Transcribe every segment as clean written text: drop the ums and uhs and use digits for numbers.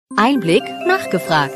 Einblick nachgefragt.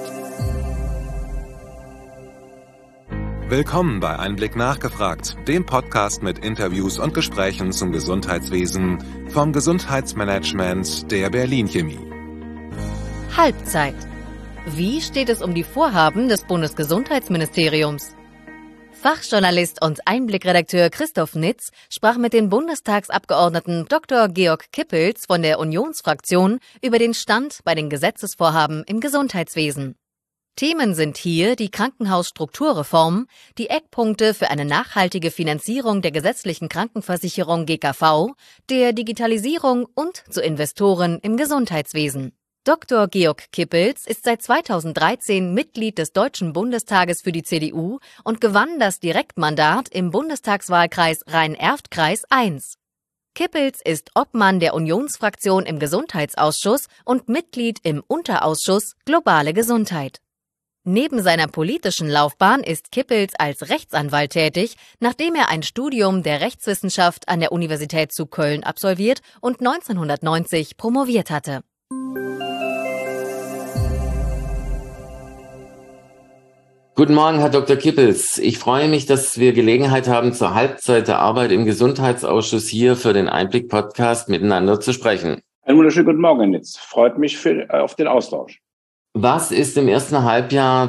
Willkommen bei Einblick nachgefragt, dem Podcast mit Interviews und Gesprächen zum Gesundheitswesen vom Gesundheitsmanagement der Berlin Chemie. Halbzeit. Wie steht es um die Vorhaben des Bundesgesundheitsministeriums? Fachjournalist und Einblickredakteur Christoph Nitz sprach mit dem Bundestagsabgeordneten Dr. Georg Kippels von der Unionsfraktion über den Stand bei den Gesetzesvorhaben im Gesundheitswesen. Themen sind hier die Krankenhausstrukturreform, die Eckpunkte für eine nachhaltige Finanzierung der gesetzlichen Krankenversicherung GKV, der Digitalisierung und zu Investoren im Gesundheitswesen. Dr. Georg Kippels ist seit 2013 Mitglied des Deutschen Bundestages für die CDU und gewann das Direktmandat im Bundestagswahlkreis Rhein-Erft-Kreis I. Kippels ist Obmann der Unionsfraktion im Gesundheitsausschuss und Mitglied im Unterausschuss Globale Gesundheit. Neben seiner politischen Laufbahn ist Kippels als Rechtsanwalt tätig, nachdem er ein Studium der Rechtswissenschaft an der Universität zu Köln absolviert und 1990 promoviert hatte. Guten Morgen, Herr Dr. Kippels. Ich freue mich, dass wir Gelegenheit haben, zur Halbzeit der Arbeit im Gesundheitsausschuss hier für den Einblick-Podcast miteinander zu sprechen. Einen wunderschönen guten Morgen, Herr Nitz. Freut mich auf den Austausch. Was ist im ersten Halbjahr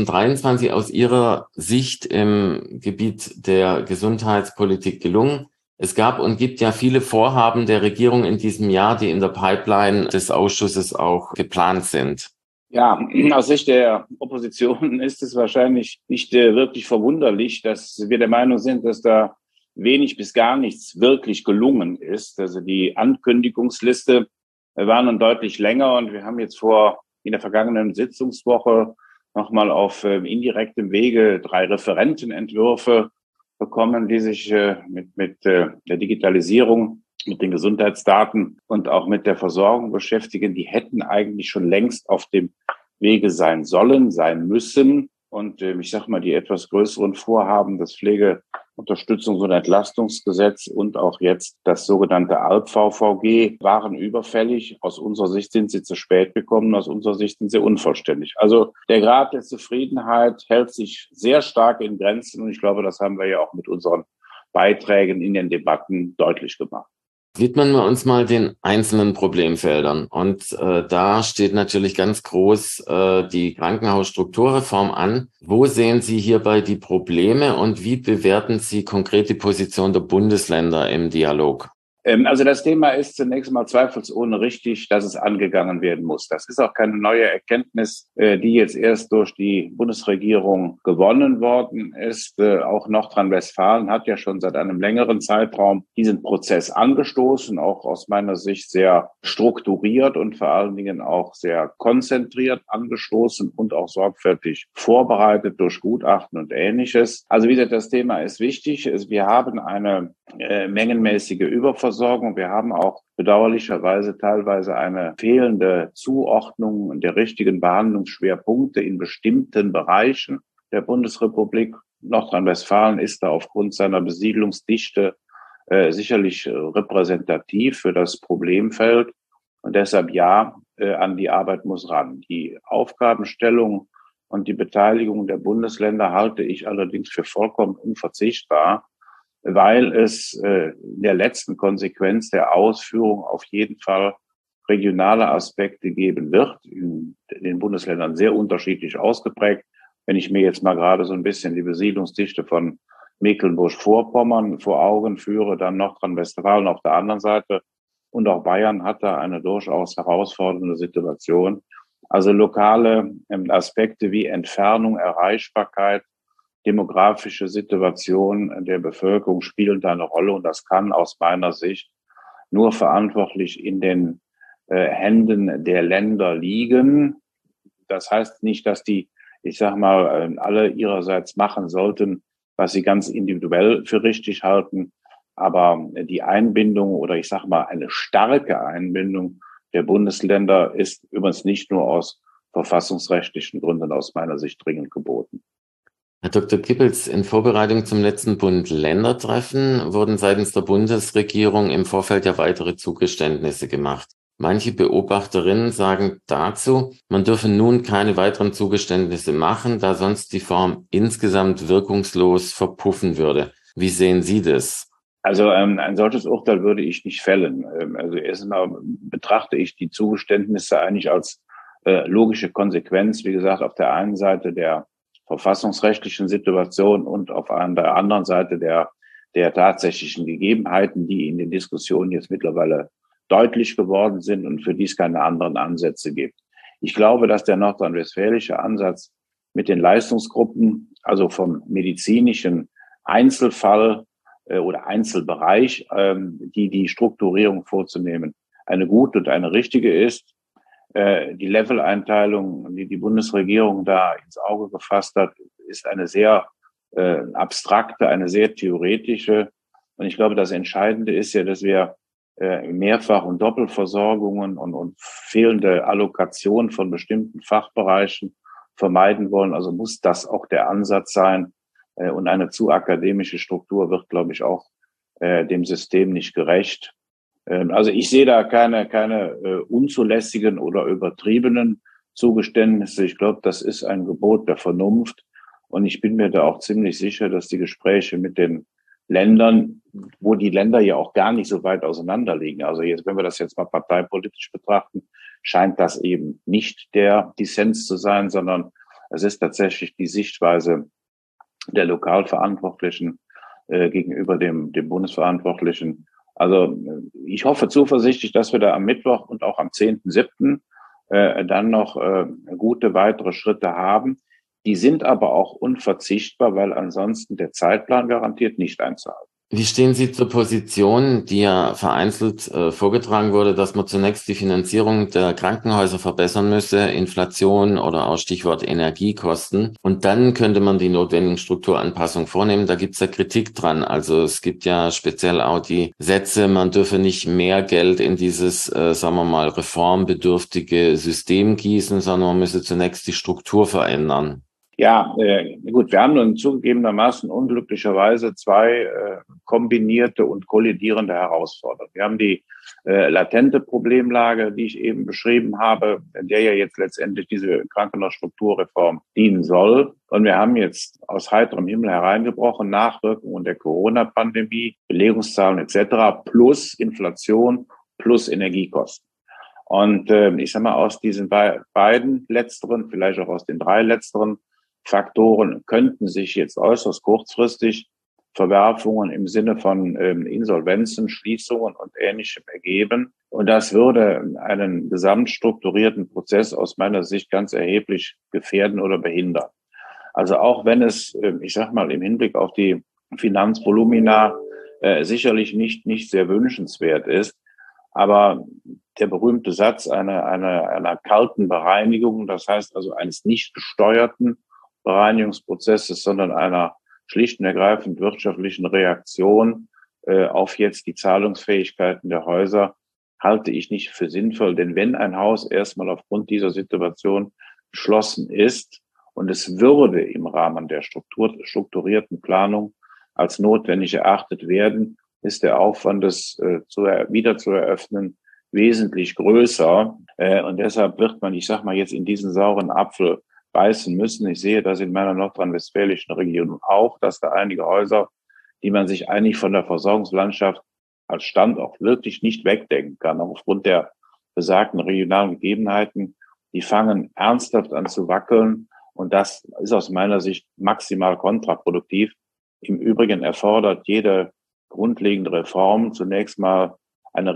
2023 aus Ihrer Sicht im Gebiet der Gesundheitspolitik gelungen? Es gab und gibt ja viele Vorhaben der Regierung in diesem Jahr, die in der Pipeline des Ausschusses auch geplant sind. Ja, aus Sicht der Opposition ist es wahrscheinlich nicht wirklich verwunderlich, dass wir der Meinung sind, dass da wenig bis gar nichts wirklich gelungen ist. Also die Ankündigungsliste war nun deutlich länger und wir haben jetzt in der vergangenen Sitzungswoche nochmal auf indirektem Wege 3 Referentenentwürfe bekommen, die sich mit der Digitalisierung, mit den Gesundheitsdaten und auch mit der Versorgung beschäftigen. Die hätten eigentlich schon längst auf dem Wege sein sollen, sein müssen. Und ich sage mal, die etwas größeren Vorhaben, das Pflegeunterstützungs- und Entlastungsgesetz und auch jetzt das sogenannte ALP-VVG, waren überfällig. Aus unserer Sicht sind sie zu spät gekommen, aus unserer Sicht sind sie unvollständig. Also der Grad der Zufriedenheit hält sich sehr stark in Grenzen und ich glaube, das haben wir ja auch mit unseren Beiträgen in den Debatten deutlich gemacht. Widmen wir uns mal den einzelnen Problemfeldern. Und da steht natürlich ganz groß die Krankenhausstrukturreform an. Wo sehen Sie hierbei die Probleme und wie bewerten Sie konkret die Position der Bundesländer im Dialog? Also das Thema ist zunächst mal zweifelsohne richtig, dass es angegangen werden muss. Das ist auch keine neue Erkenntnis, die jetzt erst durch die Bundesregierung gewonnen worden ist. Auch Nordrhein-Westfalen hat ja schon seit einem längeren Zeitraum diesen Prozess angestoßen, auch aus meiner Sicht sehr strukturiert und vor allen Dingen auch sehr konzentriert angestoßen und auch sorgfältig vorbereitet durch Gutachten und Ähnliches. Also wie gesagt, das Thema ist wichtig. Wir haben eine mengenmäßige Überversorgung. Wir haben auch bedauerlicherweise teilweise eine fehlende Zuordnung der richtigen Behandlungsschwerpunkte in bestimmten Bereichen der Bundesrepublik. Nordrhein-Westfalen ist da aufgrund seiner Besiedlungsdichte sicherlich repräsentativ für das Problemfeld. Und deshalb an die Arbeit muss ran. Die Aufgabenstellung und die Beteiligung der Bundesländer halte ich allerdings für vollkommen unverzichtbar, weil es in der letzten Konsequenz der Ausführung auf jeden Fall regionale Aspekte geben wird, in den Bundesländern sehr unterschiedlich ausgeprägt. Wenn ich mir jetzt mal gerade so ein bisschen die Besiedlungsdichte von Mecklenburg-Vorpommern vor Augen führe, dann Nordrhein-Westfalen auf der anderen Seite und auch Bayern hat da eine durchaus herausfordernde Situation. Also lokale Aspekte wie Entfernung, Erreichbarkeit, demografische Situation der Bevölkerung spielen da eine Rolle und das kann aus meiner Sicht nur verantwortlich in den Händen der Länder liegen. Das heißt nicht, dass die, alle ihrerseits machen sollten, was sie ganz individuell für richtig halten, aber die Einbindung oder eine starke Einbindung der Bundesländer ist übrigens nicht nur aus verfassungsrechtlichen Gründen aus meiner Sicht dringend geboten. Herr Dr. Kippels, in Vorbereitung zum letzten Bund-Länder-Treffen wurden seitens der Bundesregierung im Vorfeld ja weitere Zugeständnisse gemacht. Manche Beobachterinnen sagen dazu, man dürfe nun keine weiteren Zugeständnisse machen, da sonst die Form insgesamt wirkungslos verpuffen würde. Wie sehen Sie das? Also ein solches Urteil würde ich nicht fällen. Also erstmal betrachte ich die Zugeständnisse eigentlich als logische Konsequenz, wie gesagt, auf der einen Seite der verfassungsrechtlichen Situation und auf der anderen Seite der tatsächlichen Gegebenheiten, die in den Diskussionen jetzt mittlerweile deutlich geworden sind und für die es keine anderen Ansätze gibt. Ich glaube, dass der nordrhein-westfälische Ansatz mit den Leistungsgruppen, also vom medizinischen Einzelfall oder Einzelbereich, die Strukturierung vorzunehmen, eine gute und eine richtige ist. Die Leveleinteilung, die Bundesregierung da ins Auge gefasst hat, ist eine sehr abstrakte, eine sehr theoretische. Und ich glaube, das Entscheidende ist ja, dass wir Mehrfach- und Doppelversorgungen und fehlende Allokation von bestimmten Fachbereichen vermeiden wollen. Also muss das auch der Ansatz sein. Und eine zu akademische Struktur wird, glaube ich, auch dem System nicht gerecht. Also ich sehe da keine unzulässigen oder übertriebenen Zugeständnisse. Ich glaube, das ist ein Gebot der Vernunft. Und ich bin mir da auch ziemlich sicher, dass die Gespräche mit den Ländern, wo die Länder ja auch gar nicht so weit auseinander liegen. Also jetzt, wenn wir das jetzt mal parteipolitisch betrachten, scheint das eben nicht der Dissens zu sein, sondern es ist tatsächlich die Sichtweise der Lokalverantwortlichen gegenüber dem Bundesverantwortlichen. Also ich hoffe zuversichtlich, dass wir da am Mittwoch und auch am 10.7. Dann noch gute weitere Schritte haben. Die sind aber auch unverzichtbar, weil ansonsten der Zeitplan garantiert nicht einzuhalten. Wie stehen Sie zur Position, die ja vereinzelt vorgetragen wurde, dass man zunächst die Finanzierung der Krankenhäuser verbessern müsse, Inflation oder auch Stichwort Energiekosten, und dann könnte man die notwendigen Strukturanpassungen vornehmen? Da gibt es ja Kritik dran. Also es gibt ja speziell auch die Sätze, man dürfe nicht mehr Geld in dieses, sagen wir mal, reformbedürftige System gießen, sondern man müsse zunächst die Struktur verändern. Ja, gut, wir haben nun zugegebenermaßen unglücklicherweise zwei kombinierte und kollidierende Herausforderungen. Wir haben die latente Problemlage, die ich eben beschrieben habe, der ja jetzt letztendlich diese Krankenhausstrukturreform dienen soll. Und wir haben jetzt aus heiterem Himmel hereingebrochen Nachwirkungen der Corona-Pandemie, Belegungszahlen etc. plus Inflation plus Energiekosten. Und ich sage mal, aus diesen beiden letzteren, vielleicht auch aus den drei letzteren Faktoren könnten sich jetzt äußerst kurzfristig Verwerfungen im Sinne von Insolvenzen, Schließungen und Ähnlichem ergeben. Und das würde einen gesamtstrukturierten Prozess aus meiner Sicht ganz erheblich gefährden oder behindern. Also auch wenn es, ich sag mal, im Hinblick auf die Finanzvolumina sicherlich nicht sehr wünschenswert ist, aber der berühmte Satz einer kalten Bereinigung, das heißt also eines nicht gesteuerten Bereinigungsprozesses, sondern einer schlicht und ergreifend wirtschaftlichen Reaktion auf jetzt die Zahlungsfähigkeiten der Häuser, halte ich nicht für sinnvoll. Denn wenn ein Haus erstmal aufgrund dieser Situation geschlossen ist und es würde im Rahmen der strukturierten Planung als notwendig erachtet werden, ist der Aufwand, es wieder zu eröffnen, wesentlich größer. Und deshalb wird man, ich sag mal, jetzt in diesen sauren Apfel beißen müssen. Ich sehe das in meiner nordrhein-westfälischen Region auch, dass da einige Häuser, die man sich eigentlich von der Versorgungslandschaft als Standort wirklich nicht wegdenken kann, aufgrund der besagten regionalen Gegebenheiten, die fangen ernsthaft an zu wackeln. Und das ist aus meiner Sicht maximal kontraproduktiv. Im Übrigen erfordert jede grundlegende Reform zunächst mal eine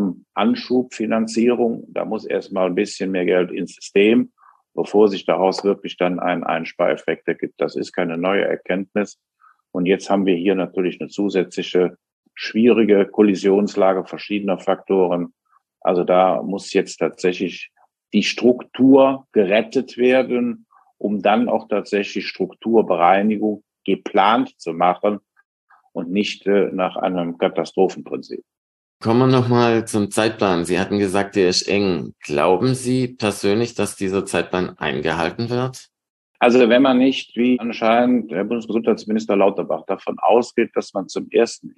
Reformanschubfinanzierung. Da muss erstmal ein bisschen mehr Geld ins System, bevor sich daraus wirklich dann ein Einspareffekt ergibt. Das ist keine neue Erkenntnis. Und jetzt haben wir hier natürlich eine zusätzliche schwierige Kollisionslage verschiedener Faktoren. Also da muss jetzt tatsächlich die Struktur gerettet werden, um dann auch tatsächlich Strukturbereinigung geplant zu machen und nicht nach einem Katastrophenprinzip. Kommen wir nochmal zum Zeitplan. Sie hatten gesagt, der ist eng. Glauben Sie persönlich, dass dieser Zeitplan eingehalten wird? Also wenn man nicht, wie anscheinend der Bundesgesundheitsminister Lauterbach davon ausgeht, dass man zum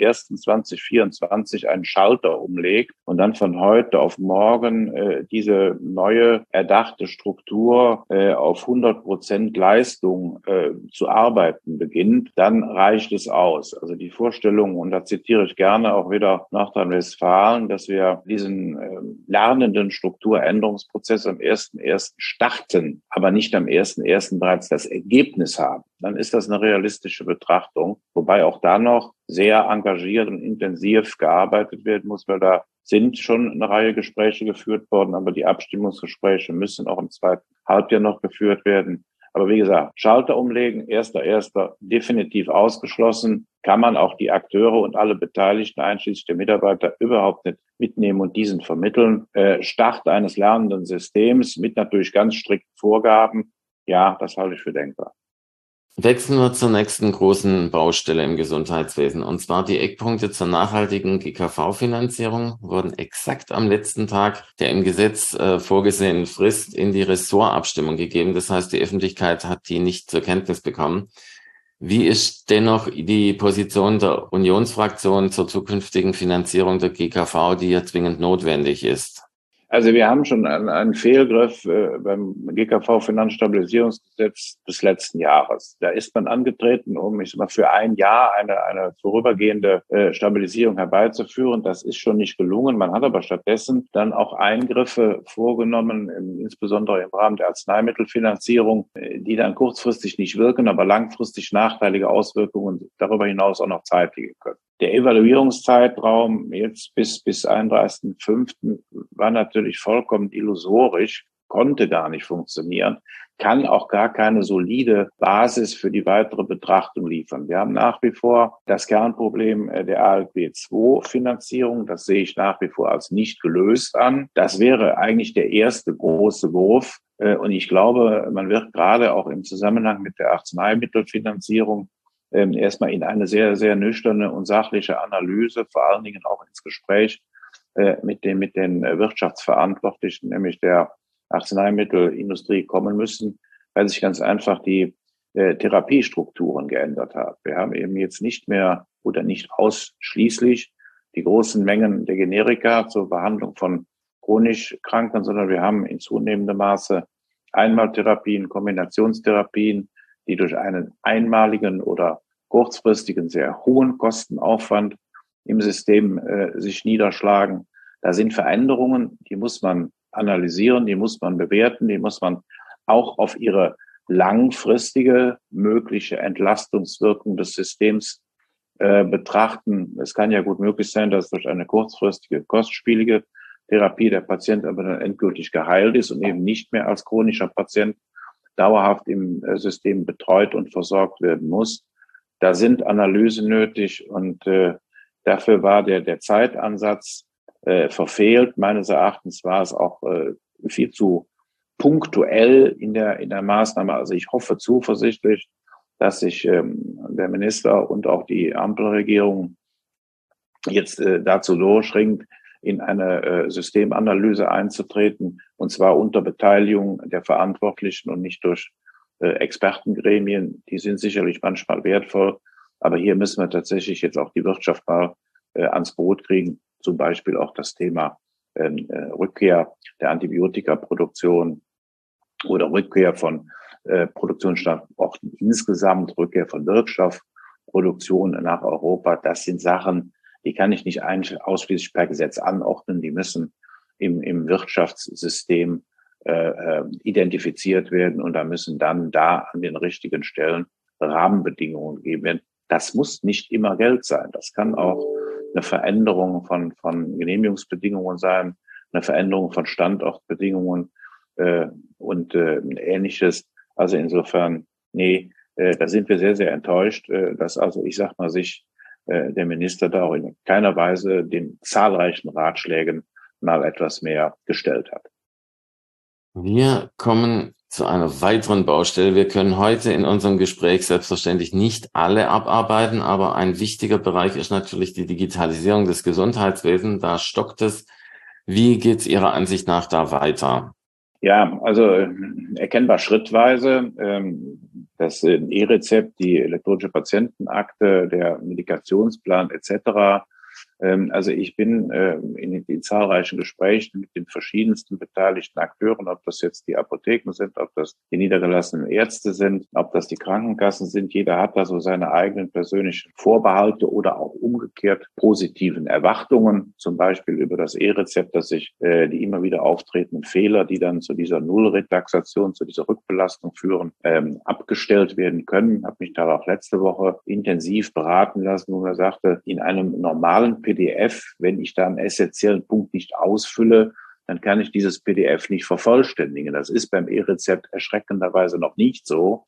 01.01.2024 einen Schalter umlegt und dann von heute auf morgen diese neue erdachte Struktur auf 100% Leistung zu arbeiten beginnt, dann reicht es aus. Also die Vorstellung, und da zitiere ich gerne auch wieder Nordrhein-Westfalen, dass wir diesen lernenden Strukturänderungsprozess am 1.01. starten, aber nicht am 1.01. bereits das Ergebnis haben, dann ist das eine realistische Betrachtung, wobei auch da noch sehr engagiert und intensiv gearbeitet werden muss, weil da sind schon eine Reihe Gespräche geführt worden, aber die Abstimmungsgespräche müssen auch im zweiten Halbjahr noch geführt werden. Aber wie gesagt, Schalter umlegen, 1.1. definitiv ausgeschlossen, kann man auch die Akteure und alle Beteiligten, einschließlich der Mitarbeiter, überhaupt nicht mitnehmen und diesen vermitteln. Start eines lernenden Systems mit natürlich ganz strikten Vorgaben, ja, das halte ich für denkbar. Wechseln wir zur nächsten großen Baustelle im Gesundheitswesen. Und zwar die Eckpunkte zur nachhaltigen GKV-Finanzierung wurden exakt am letzten Tag der im Gesetz vorgesehenen Frist in die Ressortabstimmung gegeben. Das heißt, die Öffentlichkeit hat die nicht zur Kenntnis bekommen. Wie ist dennoch die Position der Unionsfraktion zur zukünftigen Finanzierung der GKV, die ja zwingend notwendig ist? Also wir haben schon einen Fehlgriff beim GKV-Finanzstabilisierungsgesetz des letzten Jahres. Da ist man angetreten, um, ich sag mal, für ein Jahr eine vorübergehende Stabilisierung herbeizuführen. Das ist schon nicht gelungen. Man hat aber stattdessen dann auch Eingriffe vorgenommen, insbesondere im Rahmen der Arzneimittelfinanzierung, die dann kurzfristig nicht wirken, aber langfristig nachteilige Auswirkungen darüber hinaus auch noch zeitige können. Der Evaluierungszeitraum jetzt bis 31.05. war natürlich vollkommen illusorisch, konnte gar nicht funktionieren, kann auch gar keine solide Basis für die weitere Betrachtung liefern. Wir haben nach wie vor das Kernproblem der ALP-II-Finanzierung. Das sehe ich nach wie vor als nicht gelöst an. Das wäre eigentlich der erste große Wurf. Und ich glaube, man wird gerade auch im Zusammenhang mit der Arzneimittelfinanzierung erstmal in eine sehr, sehr nüchterne und sachliche Analyse, vor allen Dingen auch ins Gespräch mit den Wirtschaftsverantwortlichen, nämlich der Arzneimittelindustrie kommen müssen, weil sich ganz einfach die Therapiestrukturen geändert haben. Wir haben eben jetzt nicht mehr oder nicht ausschließlich die großen Mengen der Generika zur Behandlung von chronisch Kranken, sondern wir haben in zunehmendem Maße Einmaltherapien, Kombinationstherapien, die durch einen einmaligen oder kurzfristigen, sehr hohen Kostenaufwand im System sich niederschlagen. Da sind Veränderungen, die muss man analysieren, die muss man bewerten, die muss man auch auf ihre langfristige mögliche Entlastungswirkung des Systems betrachten. Es kann ja gut möglich sein, dass durch eine kurzfristige, kostspielige Therapie der Patient aber dann endgültig geheilt ist und eben nicht mehr als chronischer Patient dauerhaft im System betreut und versorgt werden muss. Da sind Analysen nötig und dafür war der Zeitansatz verfehlt. Meines Erachtens war es auch viel zu punktuell in der Maßnahme. Also ich hoffe zuversichtlich, dass sich der Minister und auch die Ampelregierung jetzt dazu durchringt, in eine Systemanalyse einzutreten, und zwar unter Beteiligung der Verantwortlichen und nicht durch Expertengremien. Die sind sicherlich manchmal wertvoll, aber hier müssen wir tatsächlich jetzt auch die Wirtschaft mal ans Boot kriegen, zum Beispiel auch das Thema Rückkehr der Antibiotikaproduktion oder Rückkehr von Produktionsstandorten insgesamt, Rückkehr von Wirkstoffproduktion nach Europa. Das sind Sachen, die kann ich nicht ausschließlich per Gesetz anordnen. Die müssen im Wirtschaftssystem identifiziert werden und da müssen dann da an den richtigen Stellen Rahmenbedingungen gegeben werden. Das muss nicht immer Geld sein. Das kann auch eine Veränderung von Genehmigungsbedingungen sein, eine Veränderung von Standortbedingungen und Ähnliches. Also insofern, da sind wir sehr, sehr enttäuscht, dass also, ich sag mal, sich der Minister da auch in keiner Weise den zahlreichen Ratschlägen mal etwas mehr gestellt hat. Wir kommen zu einer weiteren Baustelle. Wir können heute in unserem Gespräch selbstverständlich nicht alle abarbeiten, aber ein wichtiger Bereich ist natürlich die Digitalisierung des Gesundheitswesens. Da stockt es. Wie geht es Ihrer Ansicht nach da weiter? Ja, also erkennbar schrittweise. Das E-Rezept, die elektronische Patientenakte, der Medikationsplan etc. Also ich bin in zahlreichen Gesprächen mit den verschiedensten beteiligten Akteuren, ob das jetzt die Apotheken sind, ob das die niedergelassenen Ärzte sind, ob das die Krankenkassen sind. Jeder hat da so seine eigenen persönlichen Vorbehalte oder auch umgekehrt positiven Erwartungen, zum Beispiel über das E-Rezept, dass sich die immer wieder auftretenden Fehler, die dann zu dieser Nullretaxation, zu dieser Rückbelastung führen, abgestellt werden können. Ich habe mich da auch letzte Woche intensiv beraten lassen, wo man sagte, in einem normalen PDF, wenn ich da einen essentiellen Punkt nicht ausfülle, dann kann ich dieses PDF nicht vervollständigen. Das ist beim E-Rezept erschreckenderweise noch nicht so.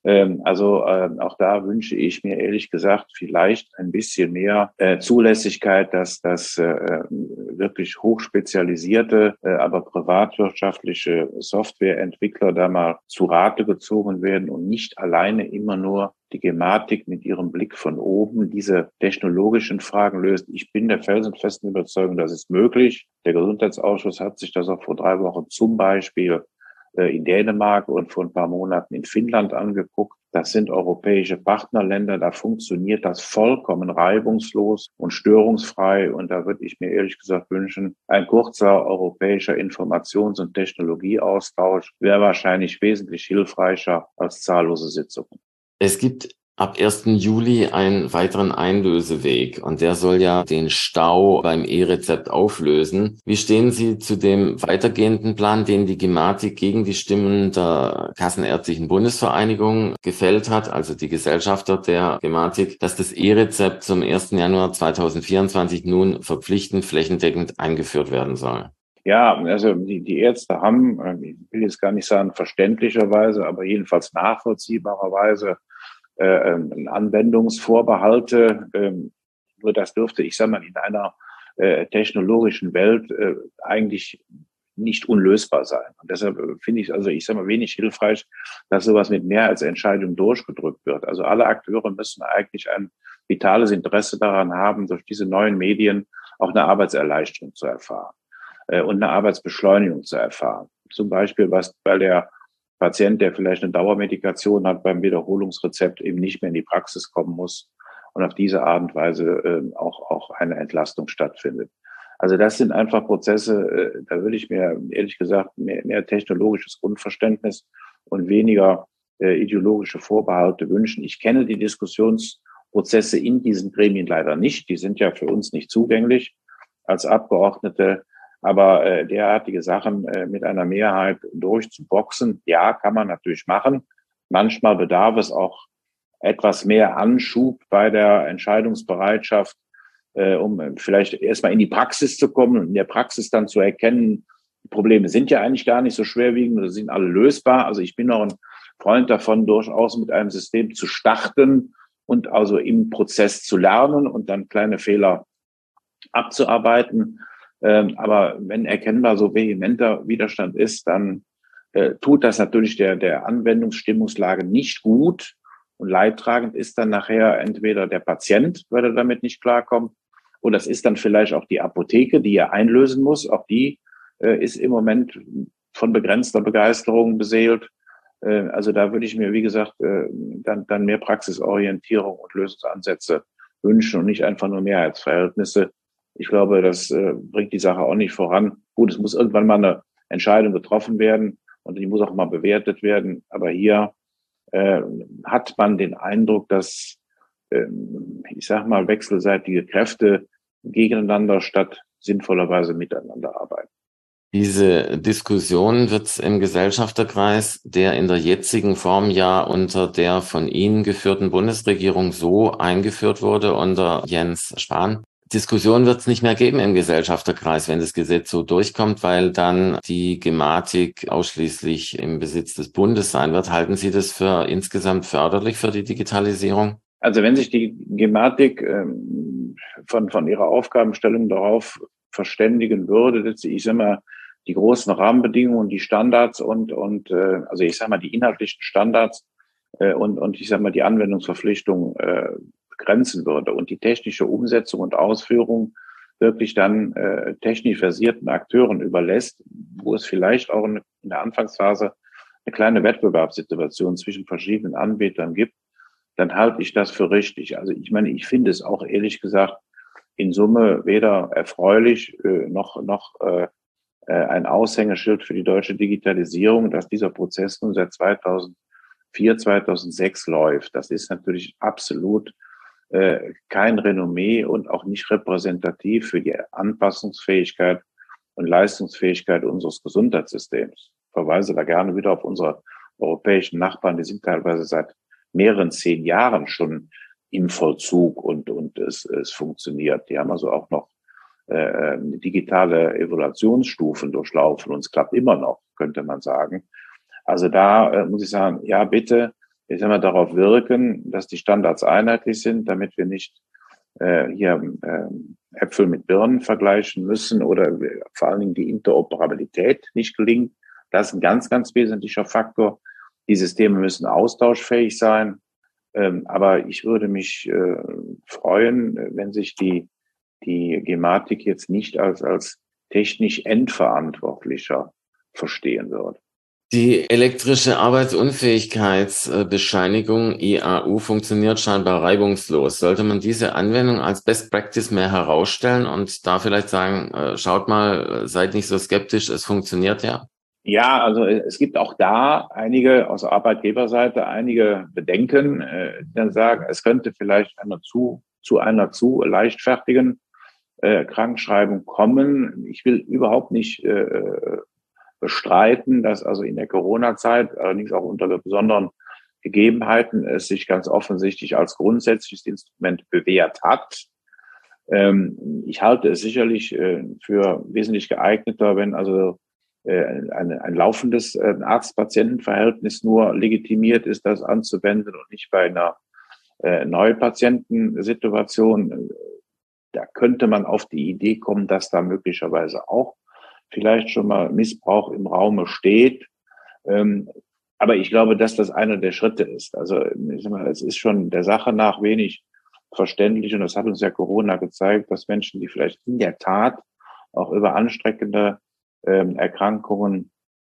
Auch da wünsche ich mir ehrlich gesagt vielleicht ein bisschen mehr Zulässigkeit, dass das wirklich hochspezialisierte, aber privatwirtschaftliche Softwareentwickler da mal zu Rate gezogen werden und nicht alleine immer nur die Gematik mit ihrem Blick von oben diese technologischen Fragen löst. Ich bin der felsenfesten Überzeugung, das ist möglich. Der Gesundheitsausschuss hat sich das auch vor 3 Wochen zum Beispiel in Dänemark und vor ein paar Monaten in Finnland angeguckt. Das sind europäische Partnerländer, da funktioniert das vollkommen reibungslos und störungsfrei. Und da würde ich mir ehrlich gesagt wünschen, ein kurzer europäischer Informations- und Technologieaustausch wäre wahrscheinlich wesentlich hilfreicher als zahllose Sitzungen. Es gibt ab 1. Juli einen weiteren Einlöseweg und der soll ja den Stau beim E-Rezept auflösen. Wie stehen Sie zu dem weitergehenden Plan, den die Gematik gegen die Stimmen der Kassenärztlichen Bundesvereinigung gefällt hat, also die Gesellschafter der Gematik, dass das E-Rezept zum 1. Januar 2024 nun verpflichtend flächendeckend eingeführt werden soll? Ja, also die Ärzte haben, ich will jetzt gar nicht sagen verständlicherweise, aber jedenfalls nachvollziehbarerweise Anwendungsvorbehalte. Nur das dürfte, ich sage mal, in einer technologischen Welt eigentlich nicht unlösbar sein. Und deshalb finde ich, also ich sage mal, wenig hilfreich, dass sowas mit Mehrheitsentscheidung durchgedrückt wird. Also alle Akteure müssen eigentlich ein vitales Interesse daran haben, durch diese neuen Medien auch eine Arbeitserleichterung zu erfahren und eine Arbeitsbeschleunigung zu erfahren. Zum Beispiel, weil der Patient, der vielleicht eine Dauermedikation hat, beim Wiederholungsrezept eben nicht mehr in die Praxis kommen muss und auf diese Art und Weise auch eine Entlastung stattfindet. Also das sind einfach Prozesse, da würde ich mir ehrlich gesagt mehr technologisches Grundverständnis und weniger ideologische Vorbehalte wünschen. Ich kenne die Diskussionsprozesse in diesen Gremien leider nicht. Die sind ja für uns nicht zugänglich als Abgeordnete. Aber derartige Sachen mit einer Mehrheit durchzuboxen, ja, kann man natürlich machen. Manchmal bedarf es auch etwas mehr Anschub bei der Entscheidungsbereitschaft, um vielleicht erstmal in die Praxis zu kommen und in der Praxis dann zu erkennen, die Probleme sind ja eigentlich gar nicht so schwerwiegend oder sind alle lösbar. Also ich bin noch ein Freund davon, durchaus mit einem System zu starten und also im Prozess zu lernen und dann kleine Fehler abzuarbeiten. Aber wenn erkennbar so vehementer Widerstand ist, dann tut das natürlich der Anwendungsstimmungslage nicht gut. Und leidtragend ist dann nachher entweder der Patient, weil er damit nicht klarkommt, oder das ist dann vielleicht auch die Apotheke, die er einlösen muss. Auch die ist im Moment von begrenzter Begeisterung beseelt. Also da würde ich mir, wie gesagt, dann mehr Praxisorientierung und Lösungsansätze wünschen und nicht einfach nur Mehrheitsverhältnisse. Ich glaube, das bringt die Sache auch nicht voran. Gut, es muss irgendwann mal eine Entscheidung getroffen werden und die muss auch mal bewertet werden. Aber hier hat man den Eindruck, dass, ich sag mal, wechselseitige Kräfte gegeneinander statt sinnvollerweise miteinander arbeiten. Diese Diskussion wird im Gesellschafterkreis, der in der jetzigen Form ja unter der von Ihnen geführten Bundesregierung so eingeführt wurde, unter Jens Spahn, Diskussion wird es nicht mehr geben im Gesellschafterkreis, wenn das Gesetz so durchkommt, weil dann die Gematik ausschließlich im Besitz des Bundes sein wird. Halten Sie das für insgesamt förderlich für die Digitalisierung? Also wenn sich die Gematik von ihrer Aufgabenstellung darauf verständigen würde, dass ich sag mal, die großen Rahmenbedingungen, die Standards also ich sag mal, die inhaltlichen Standards und ich sag mal, die Anwendungsverpflichtung begrenzen würde und die technische Umsetzung und Ausführung wirklich dann technisch versierten Akteuren überlässt, wo es vielleicht auch in der Anfangsphase eine kleine Wettbewerbssituation zwischen verschiedenen Anbietern gibt, dann halte ich das für richtig. Also ich meine, ich finde es auch ehrlich gesagt in Summe weder erfreulich noch ein Aushängeschild für die deutsche Digitalisierung, dass dieser Prozess nun seit 2004, 2006 läuft. Das ist natürlich absolut kein Renommee und auch nicht repräsentativ für die Anpassungsfähigkeit und Leistungsfähigkeit unseres Gesundheitssystems. Ich verweise da gerne wieder auf unsere europäischen Nachbarn, die sind teilweise seit mehreren 10 Jahren schon im Vollzug und es funktioniert. Die haben also auch noch digitale Evaluationsstufen durchlaufen und es klappt immer noch, könnte man sagen. Also da muss ich sagen, ja bitte, jetzt immer darauf wirken, dass die Standards einheitlich sind, damit wir nicht hier Äpfel mit Birnen vergleichen müssen oder vor allen Dingen die Interoperabilität nicht gelingt. Das ist ein ganz, ganz wesentlicher Faktor. Die Systeme müssen austauschfähig sein. Aber ich würde mich freuen, wenn sich die Gematik jetzt nicht als technisch Endverantwortlicher verstehen wird. Die elektrische Arbeitsunfähigkeitsbescheinigung IAU funktioniert scheinbar reibungslos. Sollte man diese Anwendung als Best Practice mehr herausstellen und da vielleicht sagen, schaut mal, seid nicht so skeptisch, es funktioniert ja? Ja, also es gibt auch da einige aus Arbeitgeberseite einige Bedenken, die dann sagen, es könnte vielleicht zu einer zu leichtfertigen Krankschreibung kommen. Ich will überhaupt nicht bestreiten, dass also in der Corona-Zeit, allerdings auch unter besonderen Gegebenheiten, es sich ganz offensichtlich als grundsätzliches Instrument bewährt hat. Ich halte es sicherlich für wesentlich geeigneter, wenn also ein laufendes Arzt-Patienten-Verhältnis nur legitimiert ist, das anzuwenden und nicht bei einer Neupatientensituation. Da könnte man auf die Idee kommen, dass da möglicherweise auch vielleicht schon mal Missbrauch im Raume steht. Aber ich glaube, dass das einer der Schritte ist. Also ich sag mal, es ist schon der Sache nach wenig verständlich und das hat uns ja Corona gezeigt, dass Menschen, die vielleicht in der Tat auch über anstreckende Erkrankungen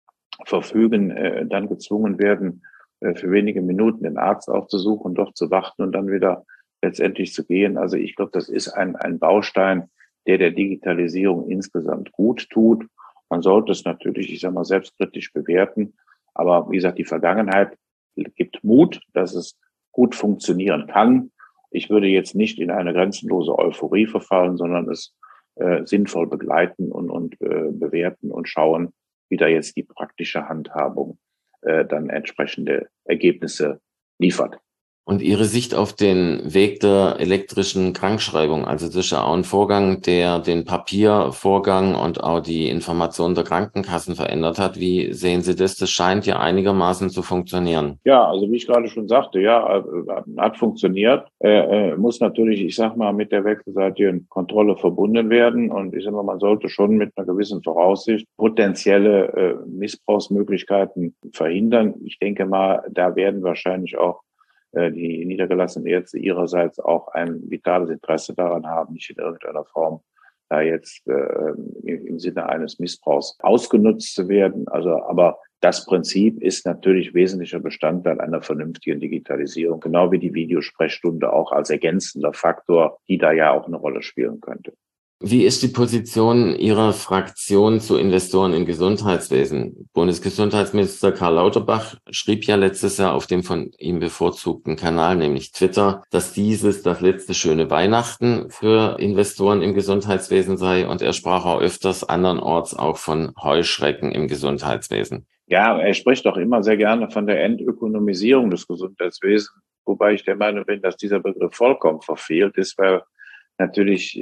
verfügen, dann gezwungen werden, für wenige Minuten den Arzt aufzusuchen, dort zu warten und dann wieder letztendlich zu gehen. Also ich glaube, das ist ein Baustein, der Digitalisierung insgesamt gut tut. Man sollte es natürlich, ich sage mal, selbstkritisch bewerten. Aber wie gesagt, die Vergangenheit gibt Mut, dass es gut funktionieren kann. Ich würde jetzt nicht in eine grenzenlose Euphorie verfallen, sondern es sinnvoll begleiten und bewerten und schauen, wie da jetzt die praktische Handhabung dann entsprechende Ergebnisse liefert. Und Ihre Sicht auf den Weg der elektrischen Krankschreibung, also das ist ja auch ein Vorgang, der den Papiervorgang und auch die Information der Krankenkassen verändert hat. Wie sehen Sie das? Das scheint ja einigermaßen zu funktionieren. Ja, also wie ich gerade schon sagte, ja, hat funktioniert. Muss natürlich, ich sag mal, mit der wechselseitigen Kontrolle verbunden werden. Und ich sag mal, man sollte schon mit einer gewissen Voraussicht potenzielle Missbrauchsmöglichkeiten verhindern. Ich denke mal, da werden wahrscheinlich auch die niedergelassenen Ärzte ihrerseits auch ein vitales Interesse daran haben, nicht in irgendeiner Form da jetzt im Sinne eines Missbrauchs ausgenutzt zu werden. Also, aber das Prinzip ist natürlich wesentlicher Bestandteil einer vernünftigen Digitalisierung, genau wie die Videosprechstunde auch als ergänzender Faktor, die da ja auch eine Rolle spielen könnte. Wie ist die Position Ihrer Fraktion zu Investoren im Gesundheitswesen? Bundesgesundheitsminister Karl Lauterbach schrieb ja letztes Jahr auf dem von ihm bevorzugten Kanal, nämlich Twitter, dass dieses das letzte schöne Weihnachten für Investoren im Gesundheitswesen sei. Und er sprach auch öfters andernorts auch von Heuschrecken im Gesundheitswesen. Ja, er spricht doch immer sehr gerne von der Entökonomisierung des Gesundheitswesens, wobei ich der Meinung bin, dass dieser Begriff vollkommen verfehlt ist, weil natürlich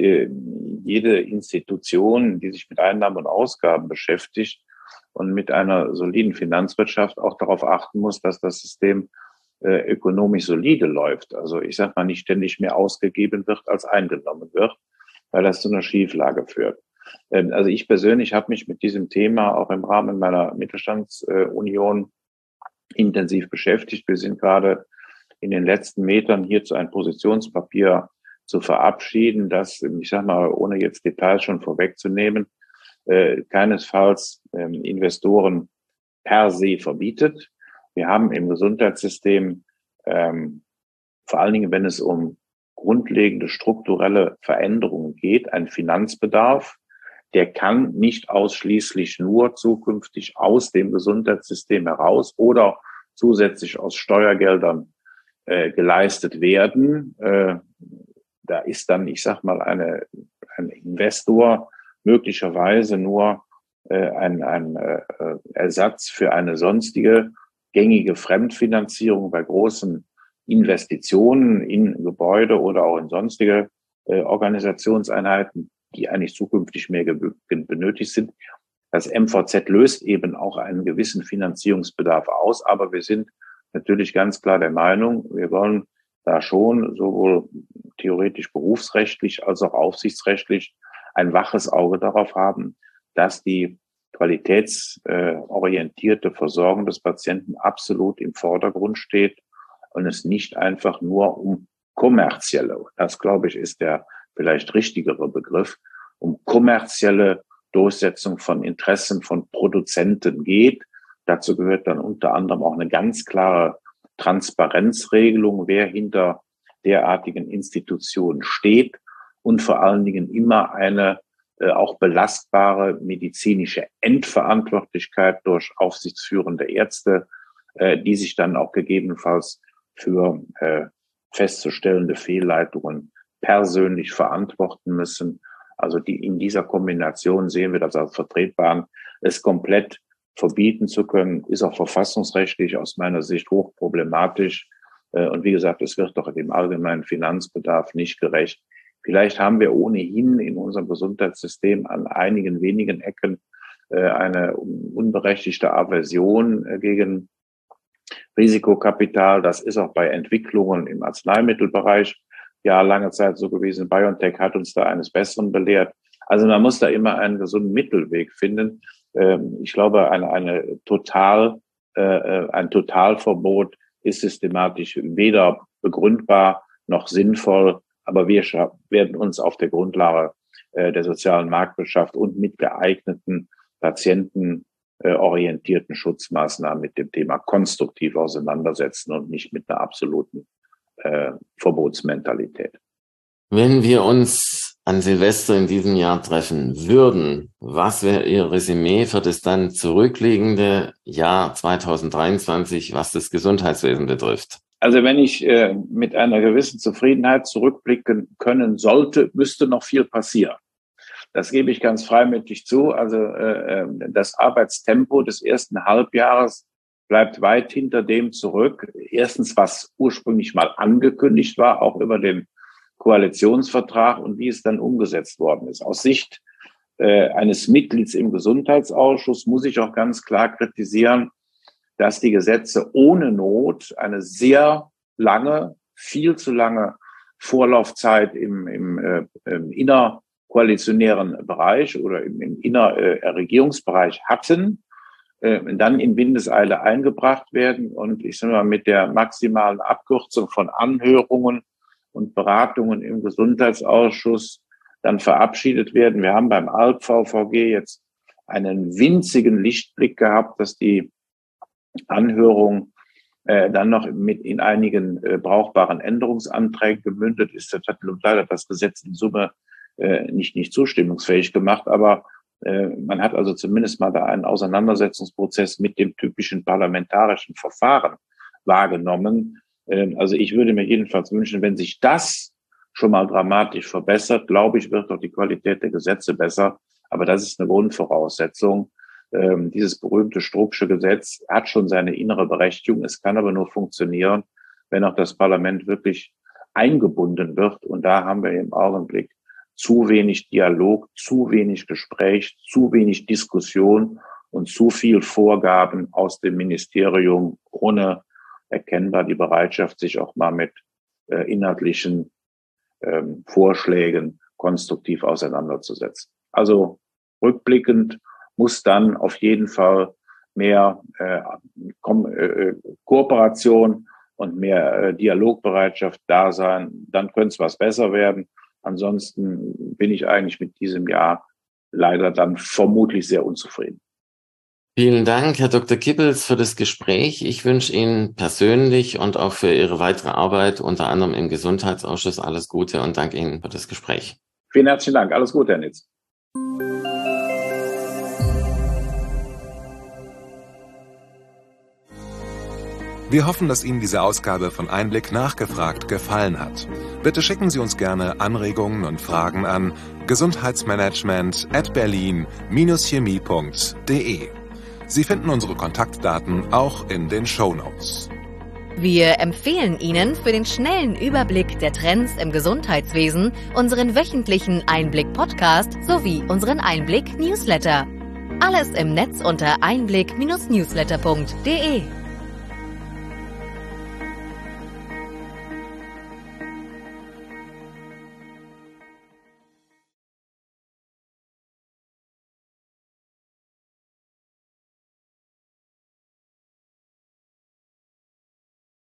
jede Institution, die sich mit Einnahmen und Ausgaben beschäftigt und mit einer soliden Finanzwirtschaft auch darauf achten muss, dass das System ökonomisch solide läuft. Also ich sage mal, nicht ständig mehr ausgegeben wird, als eingenommen wird, weil das zu einer Schieflage führt. Also ich persönlich habe mich mit diesem Thema auch im Rahmen meiner Mittelstandsunion intensiv beschäftigt. Wir sind gerade in den letzten Metern hierzu ein Positionspapier zu verabschieden, das, ich sage mal, ohne jetzt Details schon vorwegzunehmen, keinesfalls Investoren per se verbietet. Wir haben im Gesundheitssystem, vor allen Dingen, wenn es um grundlegende strukturelle Veränderungen geht, einen Finanzbedarf. Der kann nicht ausschließlich nur zukünftig aus dem Gesundheitssystem heraus oder zusätzlich aus Steuergeldern geleistet werden. Da ist dann, ich sag mal, ein Investor möglicherweise nur ein Ersatz für eine sonstige gängige Fremdfinanzierung bei großen Investitionen in Gebäude oder auch in sonstige Organisationseinheiten, die eigentlich zukünftig mehr benötigt sind. Das MVZ löst eben auch einen gewissen Finanzierungsbedarf aus, aber wir sind natürlich ganz klar der Meinung, wir wollen da schon sowohl theoretisch berufsrechtlich als auch aufsichtsrechtlich ein waches Auge darauf haben, dass die qualitätsorientierte Versorgung des Patienten absolut im Vordergrund steht und es nicht einfach nur um kommerzielle, das glaube ich ist der vielleicht richtigere Begriff, um kommerzielle Durchsetzung von Interessen von Produzenten geht. Dazu gehört dann unter anderem auch eine ganz klare Transparenzregelung, wer hinter derartigen Institutionen steht und vor allen Dingen immer eine auch belastbare medizinische Endverantwortlichkeit durch aufsichtsführende Ärzte, die sich dann auch gegebenenfalls für festzustellende Fehlleitungen persönlich verantworten müssen. Also in dieser Kombination sehen wir das als vertretbar. Es komplett verbieten zu können, ist auch verfassungsrechtlich aus meiner Sicht hochproblematisch. Und wie gesagt, es wird doch dem allgemeinen Finanzbedarf nicht gerecht. Vielleicht haben wir ohnehin in unserem Gesundheitssystem an einigen wenigen Ecken eine unberechtigte Aversion gegen Risikokapital. Das ist auch bei Entwicklungen im Arzneimittelbereich ja lange Zeit so gewesen. BioNTech hat uns da eines Besseren belehrt. Also man muss da immer einen gesunden Mittelweg finden. Ich glaube, ein Totalverbot ist systematisch weder begründbar noch sinnvoll. Aber wir werden uns auf der Grundlage der sozialen Marktwirtschaft und mit geeigneten patientenorientierten Schutzmaßnahmen mit dem Thema konstruktiv auseinandersetzen und nicht mit einer absoluten Verbotsmentalität. Wenn wir uns an Silvester in diesem Jahr treffen würden, was wäre Ihr Resümee für das dann zurückliegende Jahr 2023, was das Gesundheitswesen betrifft? Also wenn ich mit einer gewissen Zufriedenheit zurückblicken können sollte, müsste noch viel passieren. Das gebe ich ganz freimütig zu. Also das Arbeitstempo des ersten Halbjahres bleibt weit hinter dem zurück. Erstens, was ursprünglich mal angekündigt war, auch über den Koalitionsvertrag und wie es dann umgesetzt worden ist. Aus Sicht eines Mitglieds im Gesundheitsausschuss muss ich auch ganz klar kritisieren, dass die Gesetze ohne Not eine sehr lange, viel zu lange Vorlaufzeit im innerkoalitionären Bereich oder im Innerregierungsbereich hatten, dann in Windeseile eingebracht werden und ich sage mal mit der maximalen Abkürzung von Anhörungen und Beratungen im Gesundheitsausschuss dann verabschiedet werden. Wir haben beim ALP-VVG jetzt einen winzigen Lichtblick gehabt, dass die Anhörung dann noch in einigen brauchbaren Änderungsanträgen gemündet ist. Das hat leider das Gesetz in Summe nicht zustimmungsfähig gemacht, aber man hat also zumindest mal da einen Auseinandersetzungsprozess mit dem typischen parlamentarischen Verfahren wahrgenommen. Also ich würde mir jedenfalls wünschen, wenn sich das schon mal dramatisch verbessert, glaube ich, wird auch die Qualität der Gesetze besser. Aber das ist eine Grundvoraussetzung. Dieses berühmte Strucksche Gesetz hat schon seine innere Berechtigung. Es kann aber nur funktionieren, wenn auch das Parlament wirklich eingebunden wird. Und da haben wir im Augenblick zu wenig Dialog, zu wenig Gespräch, zu wenig Diskussion und zu viel Vorgaben aus dem Ministerium, ohne erkennbar die Bereitschaft, sich auch mal mit inhaltlichen Vorschlägen konstruktiv auseinanderzusetzen. Also rückblickend muss dann auf jeden Fall mehr Kooperation und mehr Dialogbereitschaft da sein. Dann könnte es was besser werden. Ansonsten bin ich eigentlich mit diesem Jahr leider dann vermutlich sehr unzufrieden. Vielen Dank, Herr Dr. Kippels, für das Gespräch. Ich wünsche Ihnen persönlich und auch für Ihre weitere Arbeit, unter anderem im Gesundheitsausschuss, alles Gute und danke Ihnen für das Gespräch. Vielen herzlichen Dank. Alles Gute, Herr Nitz. Wir hoffen, dass Ihnen diese Ausgabe von Einblick nachgefragt gefallen hat. Bitte schicken Sie uns gerne Anregungen und Fragen an gesundheitsmanagement@berlin-chemie.de. Sie finden unsere Kontaktdaten auch in den Shownotes. Wir empfehlen Ihnen für den schnellen Überblick der Trends im Gesundheitswesen unseren wöchentlichen Einblick-Podcast sowie unseren Einblick-Newsletter. Alles im Netz unter einblick-newsletter.de.